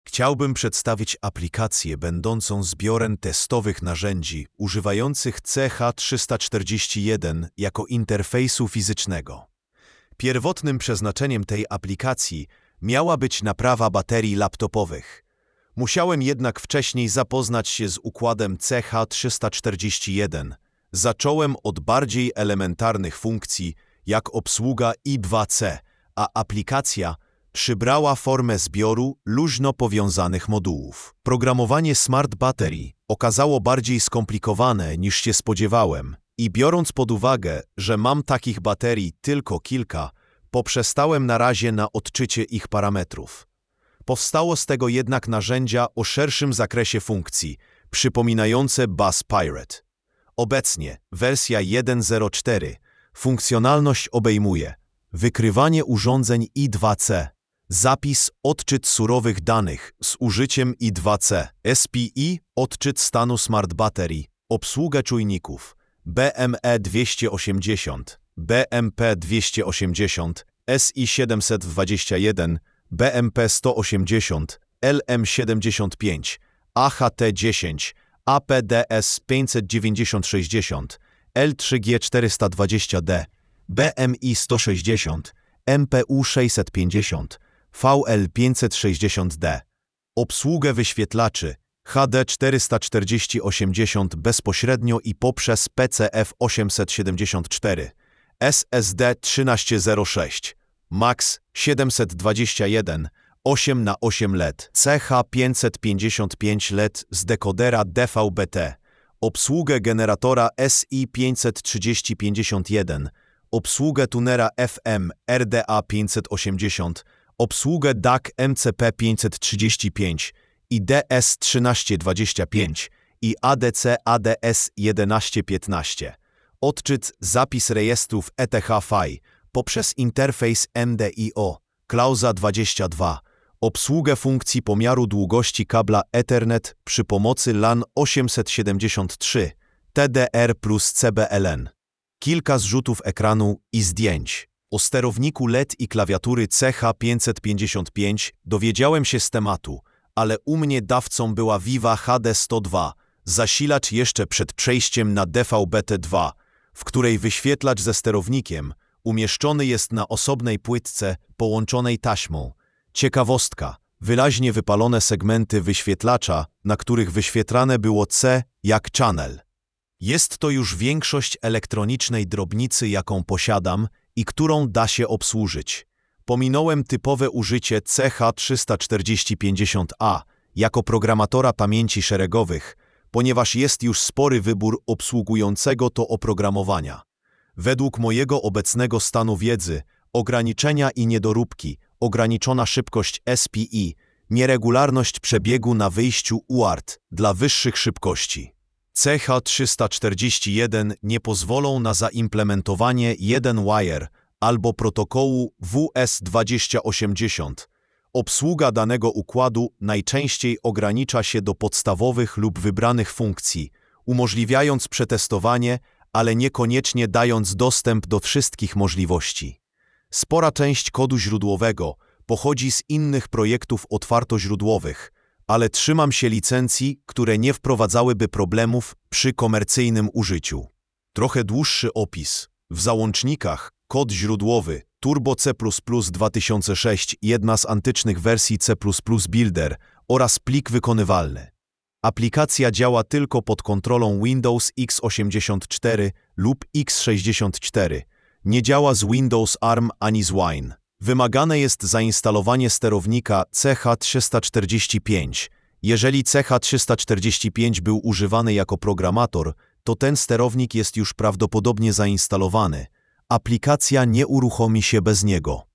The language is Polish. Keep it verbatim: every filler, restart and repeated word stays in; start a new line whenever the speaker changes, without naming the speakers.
Chciałbym przedstawić aplikację będącą zbiorem testowych narzędzi używających C H trzysta czterdzieści jeden jako interfejsu fizycznego. Pierwotnym przeznaczeniem tej aplikacji miała być naprawa baterii laptopowych. Musiałem jednak wcześniej zapoznać się z układem C H trzysta czterdzieści jeden. Zacząłem od bardziej elementarnych funkcji, jak obsługa I dwa C, a aplikacja przybrała formę zbioru luźno powiązanych modułów. Programowanie Smart Battery okazało bardziej skomplikowane niż się spodziewałem i biorąc pod uwagę, że mam takich baterii tylko kilka, poprzestałem na razie na odczycie ich parametrów. Powstało z tego jednak narzędzia o szerszym zakresie funkcji, przypominające Bus Pirate. Obecnie wersja jeden zero cztery funkcjonalność obejmuje wykrywanie urządzeń I dwa C, zapis, odczyt surowych danych z użyciem I dwa C, S P I, odczyt stanu Smart Battery, obsługę czujników, B M E dwieście osiemdziesiąt, B M P dwieście osiemdziesiąt, S I siedemset dwadzieścia jeden, B M P sto osiemdziesiąt, L M siedemdziesiąt pięć, A H T dziesięć, A P D S pięćset dziewięćdziesiąt sześćdziesiąt, L trzy G czterysta dwadzieścia D, B M I sto sześćdziesiąt, M P U sześćset pięćdziesiąt, V L pięćset sześćdziesiąt D. Obsługę wyświetlaczy H D czterysta czterdzieści osiemdziesiąt bezpośrednio i poprzez P C F osiemset siedemdziesiąt cztery, S S D trzynaście zero sześć, Max siedemset dwadzieścia jeden, osiem na osiem L E D, C H pięćset pięćdziesiąt pięć L E D z dekodera D V B T, obsługę generatora S I pięćset trzydzieści pięćdziesiąt jeden, obsługę tunera F M R D A pięćset osiemdziesiąt, obsługę D A C M C P pięćset trzydzieści pięć i D S trzynaście dwadzieścia pięć i A D C A D S jedenaście piętnaście. Odczyt, zapis rejestrów E T H F I poprzez interfejs M D I O, klauza dwadzieścia dwa, obsługę funkcji pomiaru długości kabla Ethernet przy pomocy LAN osiemset siedemdziesiąt trzy, T D R plus C B L N. Kilka zrzutów ekranu i zdjęć. O sterowniku L E D i klawiatury C H pięćset pięćdziesiąt pięć dowiedziałem się z tematu, ale u mnie dawcą była Viva H D sto dwa, zasilacz jeszcze przed przejściem na D V B T dwa, w której wyświetlacz ze sterownikiem umieszczony jest na osobnej płytce połączonej taśmą. Ciekawostka, wyraźnie wypalone segmenty wyświetlacza, na których wyświetlane było C jak channel. Jest to już większość elektronicznej drobnicy, jaką posiadam i którą da się obsłużyć. Pominąłem typowe użycie C H trzysta czterdzieści pięćdziesiąt A jako programatora pamięci szeregowych, ponieważ jest już spory wybór obsługującego to oprogramowania. Według mojego obecnego stanu wiedzy, ograniczenia i niedoróbki, ograniczona szybkość S P I, nieregularność przebiegu na wyjściu U A R T dla wyższych szybkości. C H trzysta czterdzieści jeden nie pozwolą na zaimplementowanie jeden wire albo protokołu W S dwadzieścia osiemdziesiąt. Obsługa danego układu najczęściej ogranicza się do podstawowych lub wybranych funkcji, umożliwiając przetestowanie, ale niekoniecznie dając dostęp do wszystkich możliwości. Spora część kodu źródłowego pochodzi z innych projektów otwartoźródłowych, ale trzymam się licencji, które nie wprowadzałyby problemów przy komercyjnym użyciu. Trochę dłuższy opis. W załącznikach kod źródłowy Turbo C plus plus dwa tysiące sześć, jedna z antycznych wersji C plus plus Builder oraz plik wykonywalny. Aplikacja działa tylko pod kontrolą Windows X osiemdziesiąt cztery lub X sześćdziesiąt cztery. Nie działa z Windows A R M ani z Wine. Wymagane jest zainstalowanie sterownika C H trzysta czterdzieści pięć. Jeżeli C H trzysta czterdzieści pięć był używany jako programator, to ten sterownik jest już prawdopodobnie zainstalowany. Aplikacja nie uruchomi się bez niego.